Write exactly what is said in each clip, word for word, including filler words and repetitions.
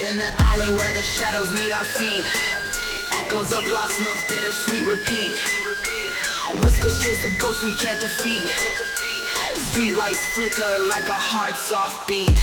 In the alley where the shadows meet our feet, echoes of lost love, bittersweet repeat. Whispers chase a ghost we can't defeat. Streetlights flicker like a hard soft beat.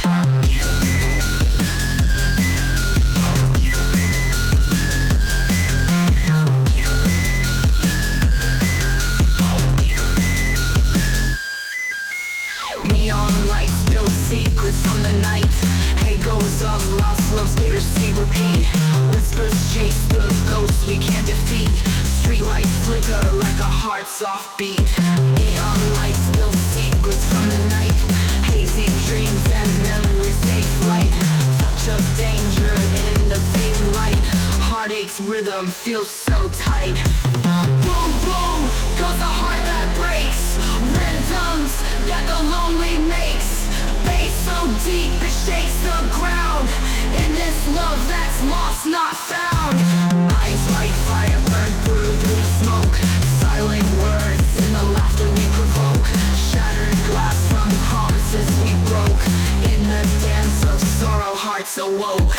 Neon lights spill secrets from the night. Echoes of lost loves, bittersweet repeat. Whispers chase the ghosts we can't defeat. Streetlights flicker like a hard soft beat. Neon lights spill secrets from the night. Hazy dreams and memories take flight. Touch of danger in the fading light. Heartache's rhythm feels so tight. Boom boom goes a heart that breaks. Rhythms that the lonely makes. Bass so deep it shakes the ground. In this love that's lost, not found. Eyes like fire burn through the smoke. Silent words in the laughter we provoke. Shattered glass from promises we broke. In the dance of sorrow hearts awoke.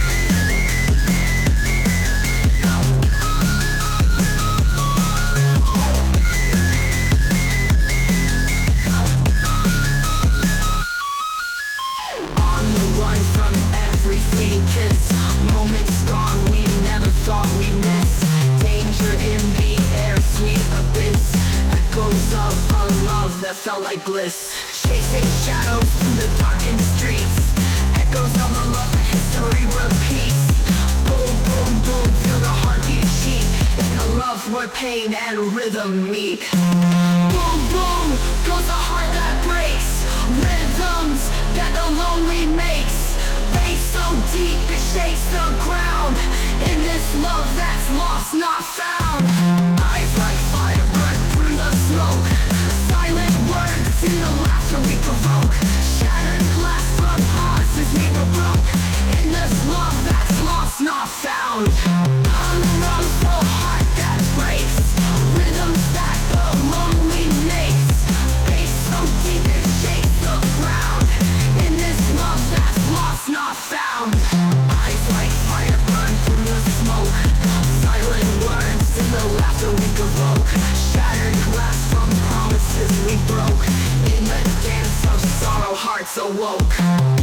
Moments gone we never thought we'd miss. Danger in the air, sweet abyss. Echoes of a love that felt like bliss. Chasing shadows through the darkened streets. Echoes of a love that history repeats. Boom, boom, boom, feel the heartbeat cheat. In a love where pain and rhythm meet. Boom, boom, goes a heart that breaks. Rhythms that the lonely makes. Bass so deep it shakes the ground. In this love that's lost, not found. Eyes like fire burn through the smoke. Silent words in the laughter we provoke. Shattered glass from promises we were broke. In this love that's lost, not found. On the run for a heart that breaks. Rhythms that the lonely makes. Bass so deep it shakes the ground. In this love that's lost, not found. Eyes like fire burn through the smoke. Silent words in the laughter we provoke. Shattered glass from promises we broke. In the dance of sorrow hearts awoke.